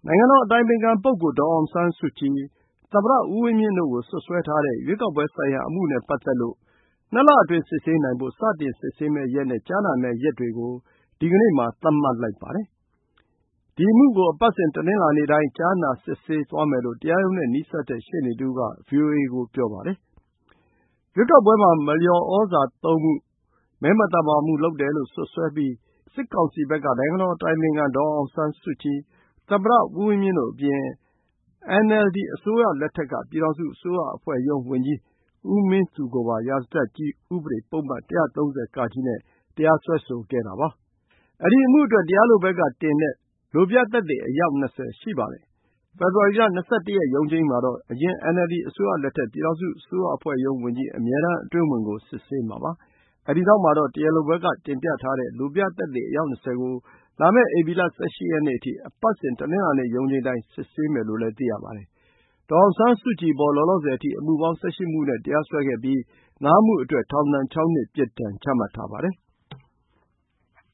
နိုင်ငံတော်အတိုင်ပင်ခံပုဂ္ဂိုလ် ဒေါ်အောင်ဆန်းစုကြည်၊ သမ္မတဦးဝင်းမြင့်တို့ကို စွပ်စွဲထားတဲ့ ရွေးကောက်ပွဲဆိုင်ရာအမှုနဲ့ပတ်သက်လို့ 2 လအတွင်း စစ်ဆေးနိုင်ဖို့ စတင်စစ်ဆေးမယ့်ရက်နဲ့ ကြားနာမယ့်ရက်တွေကို ဒီကနေ့မှာ သတ်မှတ်လိုက်ပါတယ်။ ဒီအမှုကို အပတ်စဉ် တနင်္လာနေ့တိုင်း ကြားနာစစ်ဆေးသွားမယ်လို့ တရားရုံးနဲ့နီးစပ်တဲ့ ရှေ့နေတဦးက ဗွီအိုအေကို ပြောပါတယ်။ ရွေးကောက်ပွဲမှာ မလျော်ဩဇာသုံးမှု၊ မဲမသမာမှုလုပ်တယ်လို့ စွပ်စွဲပြီး စစ်ကောင်စီဘက်က နိုင်ငံတော်အတိုင်ပင်ခံ ဒေါ်အောင်ဆန်းစုကြည်၊ သမ္မတဦးဝင်းမြင့်တို့အပြင် NLD အစိုးရလက်ထက်က ပြည်ထောင်စုအစိုးရအဖွဲ့ရုံးဝန်ကြီး ဦးမင်းသူကိုပါ ရာဇသတ်ကြီးဥပဒေပုဒ်မ ၁၃၀ (က) နဲ့ တရားစွဲဆိုခဲ့တာပါ။ အဲဒီအမှုအတွက် တရားလိုဘက်ကတင်တဲ့ လိုပြသက်သေ အယောက် ၂၀ ရှိပါတယ်။ ဖေဖော်ဝါရီလ ၂၁ ရက် ရုံးချိန်းမှာတော့ အရင် NLD အစိုးရလက်ထက် ပြည်ထောင်စုအစိုးရအဖွဲ့ရုံးဝန်ကြီး အမြဲတမ်းအတွင်းဝန်ကို စစ်ဆေးမှာပါ။ အဲဒီနောက်မှာတော့ တရားလိုဘက်ကတင်ပြထားတဲ့ လိုပြသက်သေ အယောက် ၂၀ ကို လာမယ့် ဧပြီလ ၁၈ ရက်နေ့အထိ အပတ်စဉ် တနင်္လာနေ့ ရုံးချိန်းတိုင်း စစ်ဆေးမယ်လို့ သိရပါတယ်။ ဒေါ်အောင်ဆန်းစုကြည်အပေါ် လောလောဆယ်အထိ အမှုပေါင်း ၁၈ မှုနဲ့ တရားစွဲခဲ့ပြီး ၅ မှုအတွက် ထောင်ဒဏ် 6 နှစ် ပြစ်ဒဏ်ချမှတ်ထားပါတယ်။